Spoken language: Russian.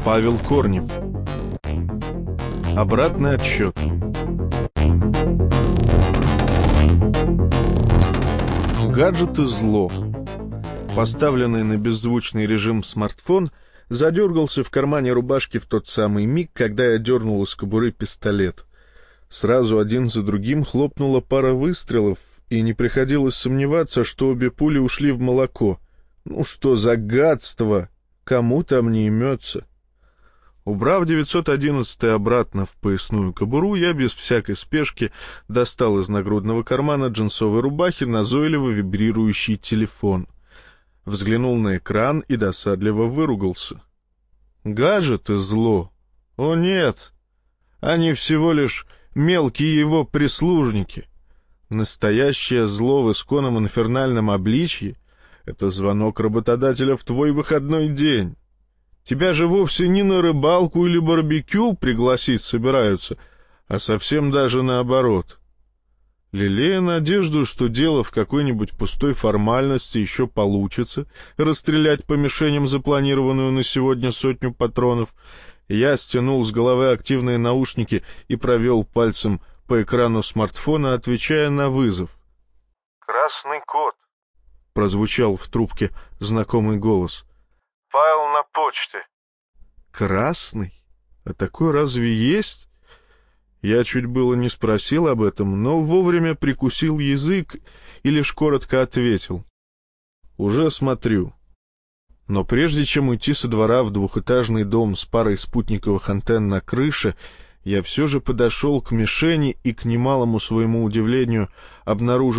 Павел Корнев. Обратный отсчет. Гаджеты — зло. Поставленный на беззвучный режим смартфон задергался в кармане рубашки в тот самый миг, когда я дернул из кобуры пистолет. Сразу один за другим хлопнула пара выстрелов, и не приходилось сомневаться, что обе пули ушли в молоко. Ну что за гадство! Кому там не имется? Убрав 911-й обратно в поясную кобуру, я без всякой спешки достал из нагрудного кармана джинсовой рубахи назойливо вибрирующий телефон. Взглянул на экран и досадливо выругался. Гаджеты — зло. О нет! Они всего лишь мелкие его прислужники. Настоящее зло в исконном инфернальном обличье — это звонок работодателя в твой выходной день. Тебя же вовсе не на рыбалку или барбекю пригласить собираются, а совсем даже наоборот. Лелея надежду, что дело в какой-нибудь пустой формальности еще получится расстрелять по мишеням запланированную на сегодня 100 патронов, я стянул с головы активные наушники и провел пальцем по экрану смартфона, отвечая на вызов. «Красный код», — прозвучал в трубке знакомый голос. «Файл на почте». «Красный? А такой разве есть?» Я чуть было не спросил об этом, но вовремя прикусил язык и лишь коротко ответил. «Уже смотрю». Но прежде чем уйти со двора в двухэтажный дом с парой спутниковых антенн на крыше, я все же подошел к мишени и, к немалому своему удивлению, обнаружил